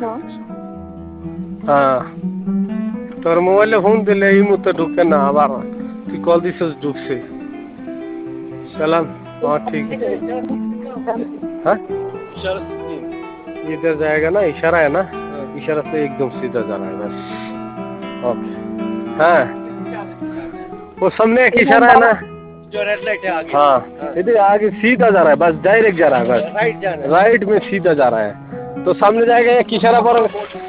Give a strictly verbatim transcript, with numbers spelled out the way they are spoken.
हाँ তোর মোবাইলে ফোন দিলে এই মুহূর্তে ঢুকে না আবার তুই কল দিছিস ঢুকছে সালাম हाँ ठीक है हाँ इधर जाएगा ना इशारा है ना इशारा से एकदम सीधा जाना है बस ओके हाँ वो सामने एक इशारा है ना जो रेड लाइट है आगे हाँ इधर आगे सीधा जा रहा है बस डायरेक्ट जा रहा है बस राइट जाना है राइट में सीधा जा रहा है तो सामने जाएगा एक इशारा पर